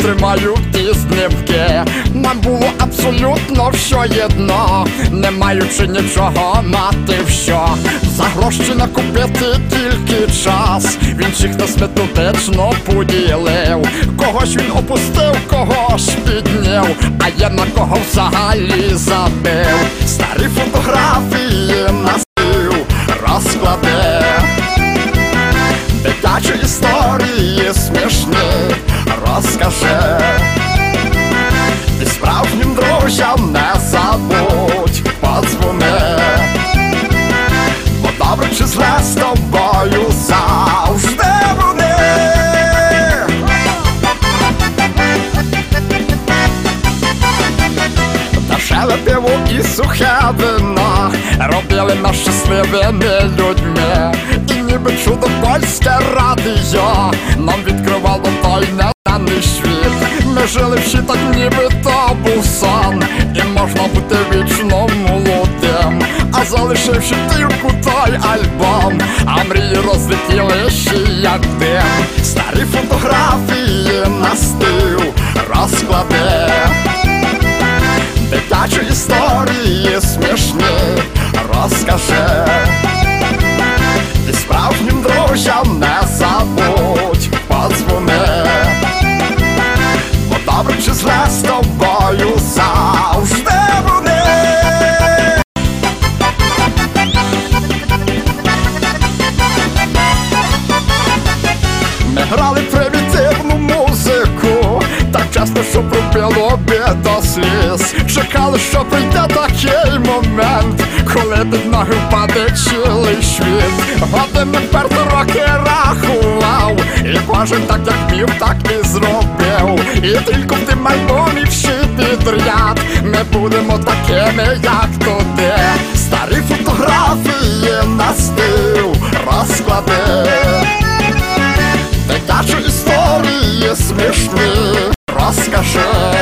тримаю ті знімки. Нам було абсолютно все єдно, не маючи нічого мати в що. За гроші накупити тільки час, він всіх нас методично поділив. Когось він опустив, когось підняв, а я на кого взагалі забив. Старі фотографії на стіл розкладе, дитячі історії смішні розкаже. І справжнім друзям не забудь подзвони, бо добре чи зле з тобою завжди вони. Дешеве пиво і сухе вино робили нас щасливими людьми. І ніби чудо польське радіо нам відкривало той неданий світ. Ми жили всі так, ніби то був сон, і можна бути вічно молодим. А залишивши тільки той альбом, а мрії розлетілися як дим. Старі фотографії на стіл розкладе, дитячі історії смішні розкаже. І справжнім друзям не забудь подзвони, бо добре чи зле з тобою завжди вони. Ми грали примітивну музику, так часто, що пробило би до сліз. Чекали, що прийде такий момент, коли під ноги впаде цілий світ. Години вперед роки рахував, і кожен так як міг, так і зробив. І тільки в тим альбомі всі підряд ми будемо такими, як туди. Старі фотографії на стіл розклади, дитячі історії смішні розкажи.